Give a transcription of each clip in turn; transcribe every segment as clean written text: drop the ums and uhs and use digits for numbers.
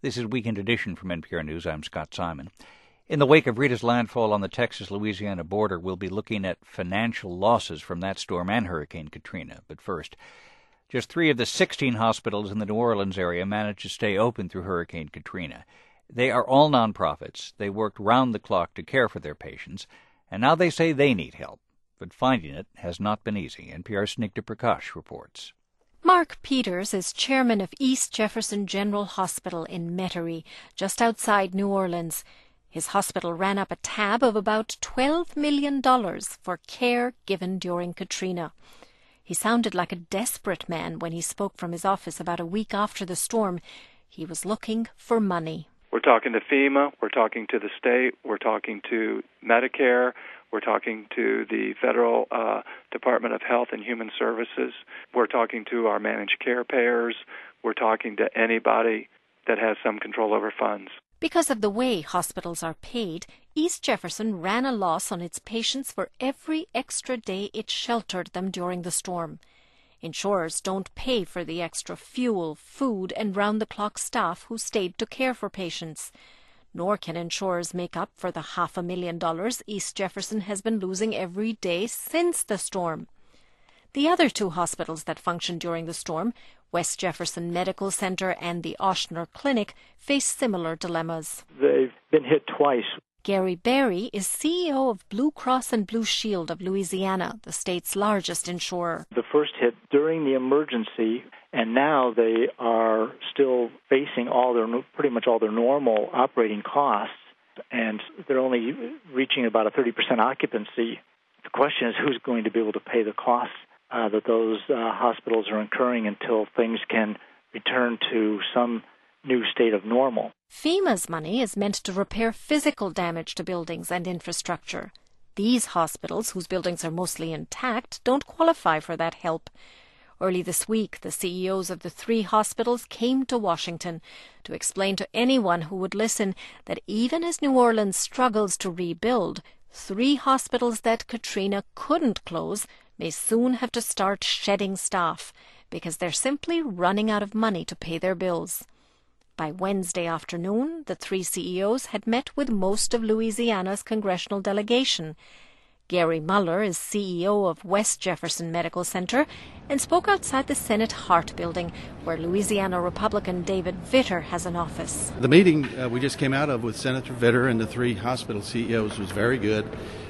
This is Weekend Edition from NPR News. I'm Scott Simon. In the wake of Rita's landfall on the Texas-Louisiana border, we'll be looking at financial losses from that storm and Hurricane Katrina. But first, just 3 of the 16 hospitals in the New Orleans area managed to stay open through Hurricane Katrina. They are all nonprofits. They worked round the clock to care for their patients, and now they say they need help. But finding it has not been easy. NPR's Snigdha Prakash reports. Mark Peters is chairman of East Jefferson General Hospital in Metairie, just outside New Orleans. His hospital ran up a tab of about $12 million for care given during Katrina. He sounded like a desperate man when he spoke from his office about a week after the storm. He was looking for money. We're talking to FEMA, we're talking to the state, we're talking to Medicare, we're talking to the Federal Department of Health and Human Services, we're talking to our managed care payers, we're talking to anybody that has some control over funds. Because of the way hospitals are paid, East Jefferson ran a loss on its patients for every extra day it sheltered them during the storm. Insurers don't pay for the extra fuel, food, and round-the-clock staff who stayed to care for patients. Nor can insurers make up for the $500,000 East Jefferson has been losing every day since the storm. The other 2 hospitals that functioned during the storm, West Jefferson Medical Center and the Ochsner Clinic, face similar dilemmas. They've been hit twice. Gary Berry is CEO of Blue Cross and Blue Shield of Louisiana, the state's largest insurer. The first hit during the emergency, and now they are still facing pretty much all their normal operating costs, and they're only reaching about a 30% occupancy. The question is who's going to be able to pay the costs that those hospitals are incurring until things can return to some new state of normal. FEMA's money is meant to repair physical damage to buildings and infrastructure. These hospitals, whose buildings are mostly intact, don't qualify for that help. Early this week, the CEOs of the 3 hospitals came to Washington to explain to anyone who would listen that even as New Orleans struggles to rebuild, 3 hospitals that Katrina couldn't close may soon have to start shedding staff because they're simply running out of money to pay their bills. By Wednesday afternoon, the 3 CEOs had met with most of Louisiana's congressional delegation. Gary Muller is CEO of West Jefferson Medical Center and spoke outside the Senate Hart Building, where Louisiana Republican David Vitter has an office. The meeting we just came out of with Senator Vitter and the 3 hospital CEOs was very good.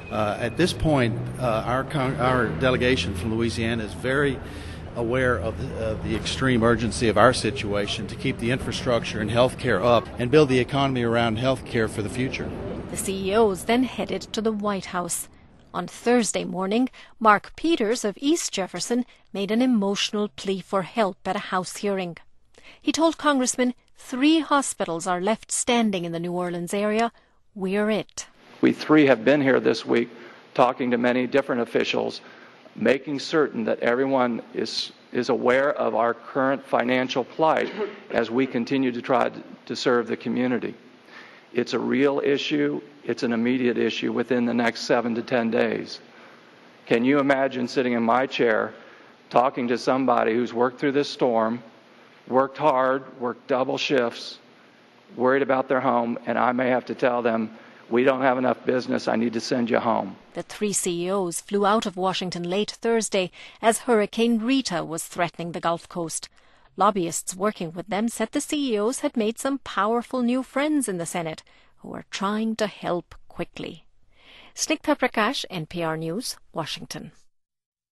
At this point, our delegation from Louisiana is very aware of the extreme urgency of our situation to keep the infrastructure and health care up and build the economy around health care for the future. The CEOs then headed to the White House. On Thursday morning, Mark Peters of East Jefferson made an emotional plea for help at a House hearing. He told Congressmen 3 hospitals are left standing in the New Orleans area. We're it. We 3 have been here this week talking to many different officials, making certain that everyone is aware of our current financial plight as we continue to try to serve the community. It's a real issue. It's an immediate issue within the next 7 to 10 days. Can you imagine sitting in my chair talking to somebody who's worked through this storm, worked hard, worked double shifts, worried about their home, and I may have to tell them, we don't have enough business, I need to send you home. The 3 CEOs flew out of Washington late Thursday as Hurricane Rita was threatening the Gulf Coast. Lobbyists working with them said the CEOs had made some powerful new friends in the Senate who are trying to help quickly. Snigdha Prakash, NPR News, Washington.